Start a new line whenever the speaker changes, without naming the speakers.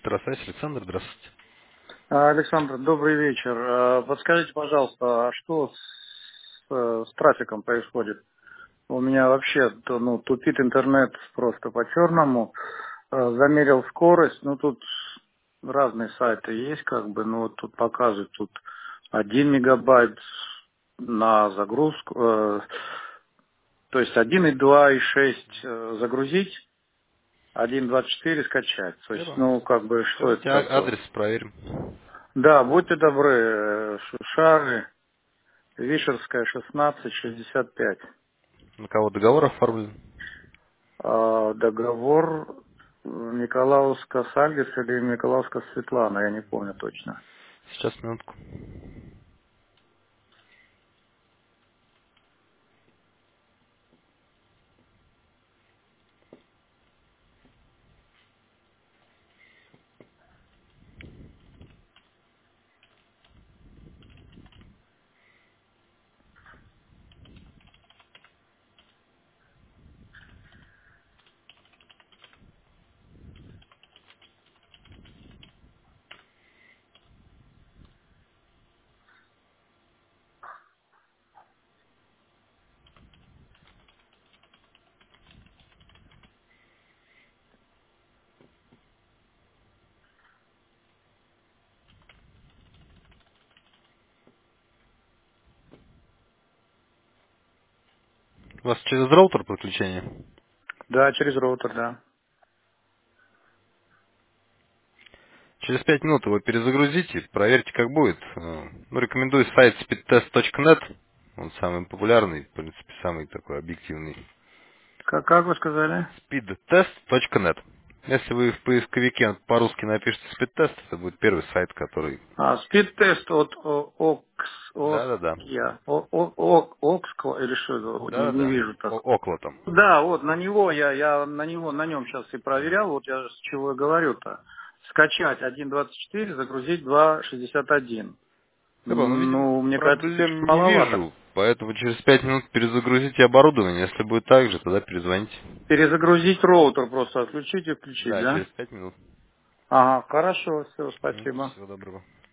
Здравствуйте, Александр, здравствуйте.
Александр, добрый вечер. Подскажите, пожалуйста, а что с трафиком происходит? У меня вообще тупит интернет просто по-черному. Замерил скорость, тут разные сайты есть, вот тут показывают, тут 1 мегабайт на загрузку, то есть 1,2 и 6 загрузить, 1,24 скачать. То есть,
Здорово.
что это
Давайте
такое?
адрес проверим.
Да, будьте добры, Шушары, Вишерская, 1665.
На кого договор оформлен?
Договор Николаевска Сальгис или Николаевска Светлана, я не помню точно.
Сейчас, минутку. У вас через роутер подключение?
Да, через роутер, да.
Через 5 минут его перезагрузите, проверьте, как будет. Рекомендую сайт speedtest.net. Он самый популярный, в принципе, самый такой объективный.
Как вы сказали?
speedtest.net. Если вы в поисковике по-русски напишите speedtest, это будет первый сайт, который...
Спид-тест от
Да-да-да.
Окского или что это? Вот не
Да-да-да.
вижу так.
Около там.
Да, вот на него я на нем сейчас и проверял, вот я с чего и говорю-то. Скачать 1.24, загрузить 2.61.
Я понял, ну, видимо,
Мне кажется, это чуть
проблем не
маловато.
вижу, поэтому через 5 минут перезагрузите оборудование. Если будет так же, тогда перезвоните.
Перезагрузить роутер просто, отключить и включить,
Да, через
да?
5 минут.
Ага, хорошо, все, спасибо.
Всего доброго.